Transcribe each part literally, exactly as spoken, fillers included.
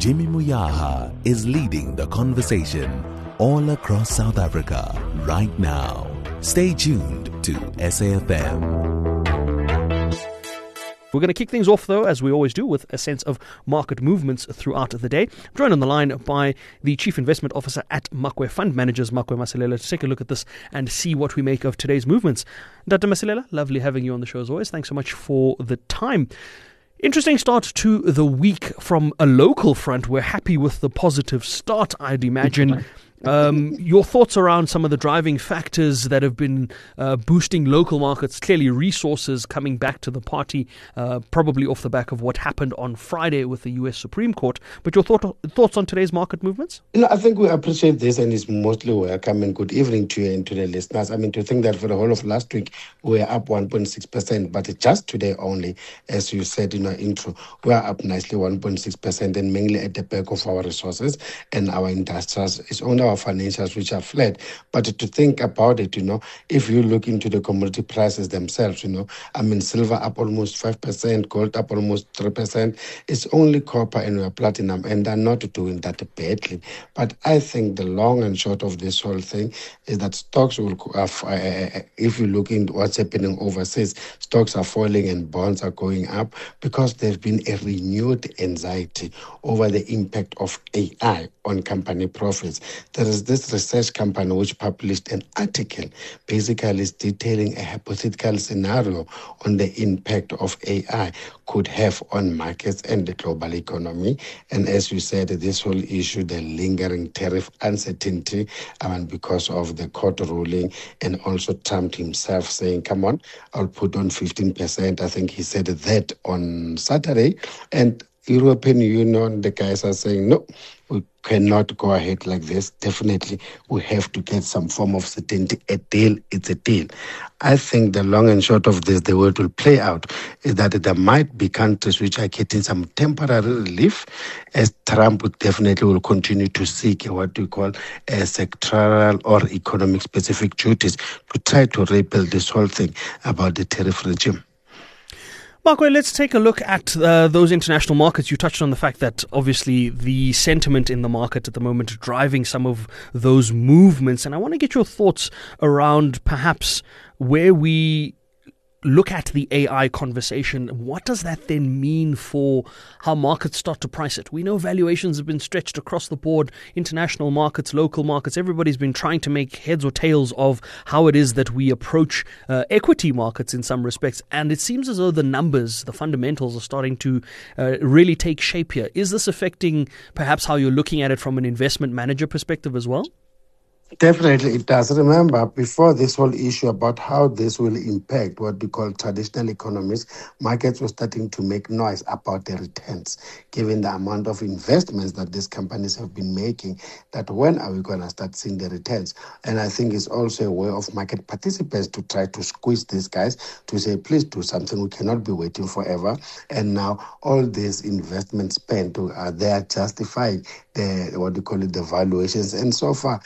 Jimmy Muyaha is leading the conversation all across South Africa right now. Stay tuned to S A F M. We're going to kick things off, though, as we always do, with a sense of market movements throughout the day. I'm joined on the line by the Chief Investment Officer at Makwe Fund Managers, Makwe Masilela, to take a look at this and see what we make of today's movements. Doctor Masilela, lovely having you on the show as always. Thanks so much for the time. Interesting start to the week from a local front. We're happy with the positive start, I'd imagine. Um, your thoughts around some of the driving factors that have been uh, boosting local markets? Clearly resources coming back to the party, uh, probably off the back of what happened on Friday with the U S Supreme Court. But your thought, thoughts on today's market movements? You know, I think we appreciate this, and it's mostly welcome, and good evening to you and to the listeners. I mean, to think that for the whole of last week, we were up one point six percent, but just today only, as you said in our intro, we are up nicely one point six percent, and mainly at the back of our resources and our industrials. It's only our financials which are flat. But to think about it, you know, if you look into the commodity prices themselves, you know, I mean, silver up almost five percent, gold up almost three percent. It's only copper and platinum, and they're not doing that badly. But I think the long and short of this whole thing is that stocks will, uh, if you look into what's happening overseas, stocks are falling and bonds are going up because there's been a renewed anxiety over the impact of A I on company profits. There is this research company which published an article basically is detailing a hypothetical scenario on the impact of A I could have on markets and the global economy. And as you said, this whole issue, the lingering tariff uncertainty, I mean, because of the court ruling, and also Trump himself saying, come on, I'll put on fifteen percent. I think he said that on Saturday. And European Union, the guys are saying, no, we cannot go ahead like this. Definitely, we have to get some form of certainty. A deal, it's a deal. I think the long and short of this, the way it will play out, is that there might be countries which are getting some temporary relief, as Trump would definitely will continue to seek what we call a sectoral or economic-specific duties to try to rebuild this whole thing about the tariff regime. Makwe, let's take a look at uh, those international markets. You touched on the fact that obviously the sentiment in the market at the moment is driving some of those movements. And I want to get your thoughts around perhaps where we look at the A I conversation. What does that then mean for how markets start to price it? We know valuations have been stretched across the board, international markets, local markets. Everybody's been trying to make heads or tails of how it is that we approach uh, equity markets in some respects. And it seems as though the numbers, the fundamentals are starting to uh, really take shape here. Is this affecting perhaps how you're looking at it from an investment manager perspective as well? Definitely it does. Remember, before this whole issue about how this will impact what we call traditional economies, markets were starting to make noise about the returns, given the amount of investments that these companies have been making, that when are we going to start seeing the returns? And I think it's also a way of market participants to try to squeeze these guys to say, please do something. We cannot be waiting forever. And now all these investments spent, uh, they are justifying the, what do you call it, the valuations. And so far,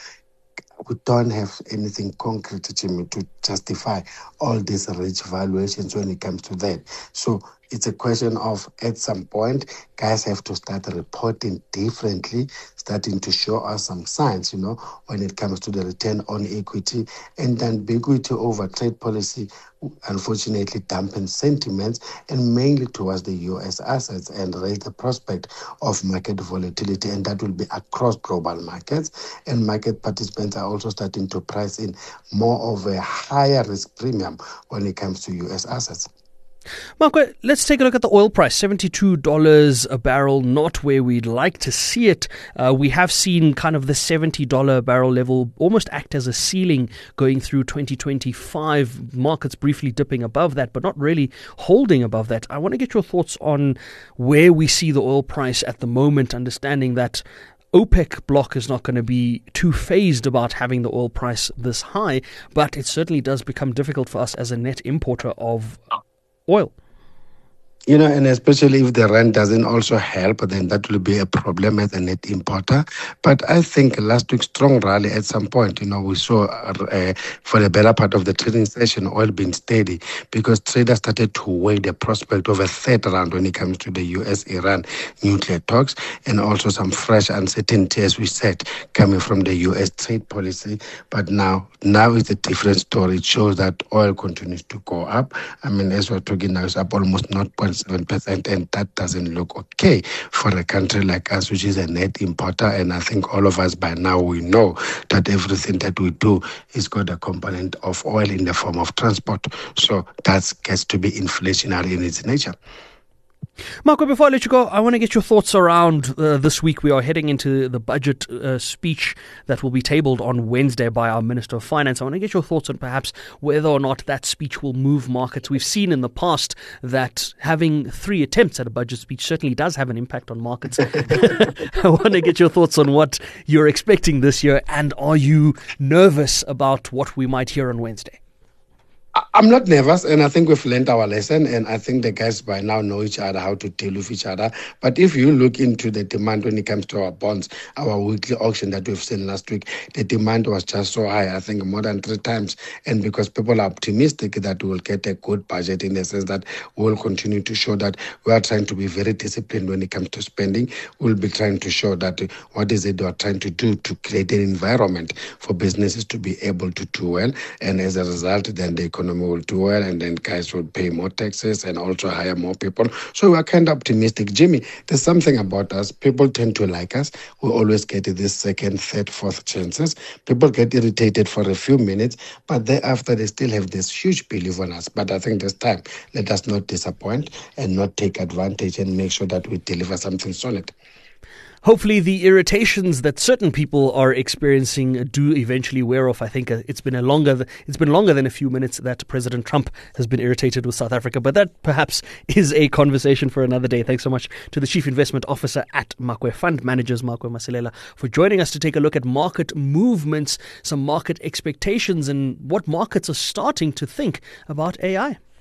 we don't have anything concrete, Jimmy, to justify all these rich valuations when it comes to that. So it's a question of, at some point, guys have to start reporting differently, starting to show us some signs, you know, when it comes to the return on equity. And the ambiguity over trade policy, unfortunately, dampens sentiments, and mainly towards the U S assets, and raise the prospect of market volatility. And that will be across global markets. And market participants are also starting to price in more of a higher risk premium when it comes to U S assets. Makwe, let's take a look at the oil price. seventy-two dollars a barrel, not where we'd like to see it. Uh, we have seen kind of the seventy dollars a barrel level almost act as a ceiling going through twenty twenty-five. Markets briefly dipping above that, but not really holding above that. I want to get your thoughts on where we see the oil price at the moment, understanding that OPEC bloc is not going to be too phased about having the oil price this high, but it certainly does become difficult for us as a net importer of oil. You know, and especially if the rent doesn't also help, then that will be a problem as a net importer. But I think last week's strong rally at some point, you know, we saw uh, for the better part of the trading session, oil being steady because traders started to weigh the prospect of a third round when it comes to the U S Iran nuclear talks and also some fresh uncertainty, as we said, coming from the U S trade policy. But now, now is a different story. It shows that oil continues to go up. I mean, as we're talking now, it's up almost zero point seven percent, and that doesn't look okay for a country like us, which is a net importer. And I think all of us by now, we know that everything that we do is got a component of oil in the form of transport. So that gets to be inflationary in its nature. Marco, before I let you go, I want to get your thoughts around uh, this week. We are heading into the budget uh, speech that will be tabled on Wednesday by our Minister of Finance. I want to get your thoughts on perhaps whether or not that speech will move markets. We've seen in the past that having three attempts at a budget speech certainly does have an impact on markets. I want to get your thoughts on what you're expecting this year, and are you nervous about what we might hear on Wednesday? I'm not nervous, and I think we've learned our lesson, and I think the guys by now know each other, how to deal with each other. But if you look into the demand when it comes to our bonds, our weekly auction that we've seen last week, the demand was just so high, I think more than three times. And because people are optimistic that we will get a good budget in the sense that we'll continue to show that we are trying to be very disciplined when it comes to spending. We'll be trying to show that what is it we are trying to do to create an environment for businesses to be able to do well. And as a result, then the economy will do well, and then guys will pay more taxes and also hire more people. So we're kind of optimistic. Jimmy, there's something about us. People tend to like us. We always get this second, third, fourth chances. People get irritated for a few minutes, but thereafter they still have this huge belief on us. But I think this time, let us not disappoint and not take advantage and make sure that we deliver something solid. Hopefully the irritations that certain people are experiencing do eventually wear off. I think it's been a longer it's been longer than a few minutes that President Trump has been irritated with South Africa, but that perhaps is a conversation for another day. Thanks so much to the Chief Investment Officer at Makwe Fund Managers, Makwe Masilela, for joining us to take a look at market movements, some market expectations, and what markets are starting to think about A I.